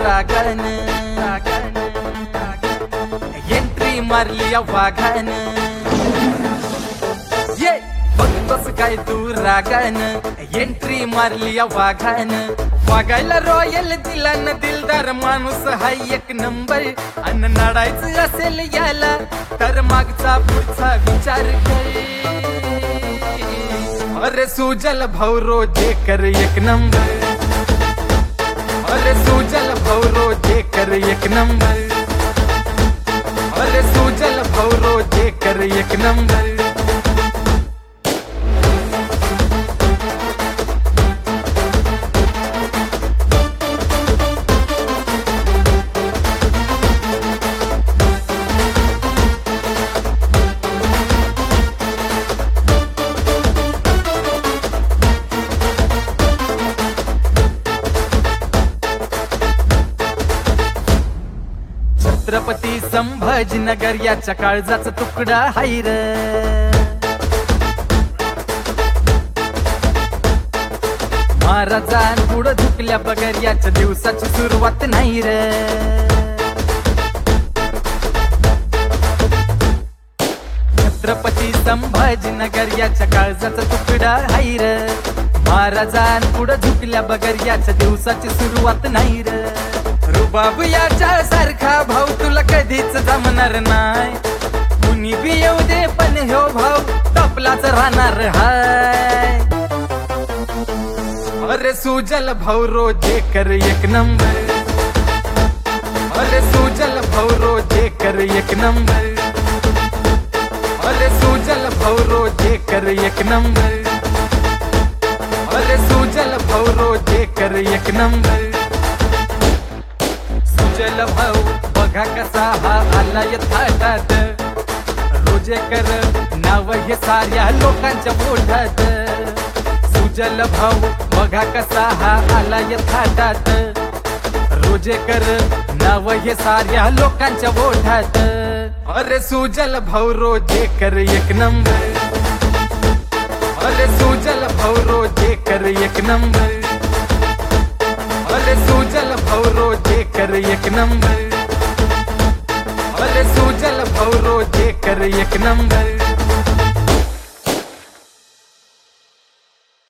रागन entry मारली या वाघान ये बघतोस काय तू रागन एंट्री मारली या वाघान वागायला रॉयल दिलान दिलदार माणूस हाय एक नंबर अन नाडायचं असेल याला तर मागचा पुढचा विचार कर अरे सुजल भाऊ रोजे कर एक नंबर अरे सुजल भाऊ रोजे कर एक नंबर अरे सुजल भाऊ रोजे कर एक नंबर छत्रपती संभाजीनगर याच्या काळजाचा तुकडा हायर महाराजां पुढं झुकल्या बगर याच्या दिवसाची सुरुवात नाही र छत्रपती संभाजीनगर याच्या काळजाचा तुकडा हायर महाराजां पुढं झुकल्या बगर याच्या दिवसाची सुरुवात नाही र रुबाब याच्या सारखा भाऊ तुला कधीच जमणार नाही कुणी बी येऊ दे पण ह्यो भाऊ टपलाच राहणार हाय अरे सुजल भाऊ रोजे कर एक नंबर अरे सुजल भाऊ रोजे कर एक नंबर अरे सुजल भाऊ रोजे कर एक नंबर अरे सुजल भाऊ रोजे कर एक नंबर सुजल भाऊ बघा कसा हा आला यथाटात रोजे कर नाव हे साऱ्या लोकांच्या मोठात सुजल भाऊ बघा कसा हा आला यथाटात रोजे कर नाव हे साऱ्या लोकांच्या मोठात अरे सुजल भाऊ रोजे कर एक नंबर अरे सुजल भाऊ रोजे कर एक नंबर अरे सुजल भाऊ रोजे कर एक नंबर अरे सुजल भाऊ रोजे कर एक नंबर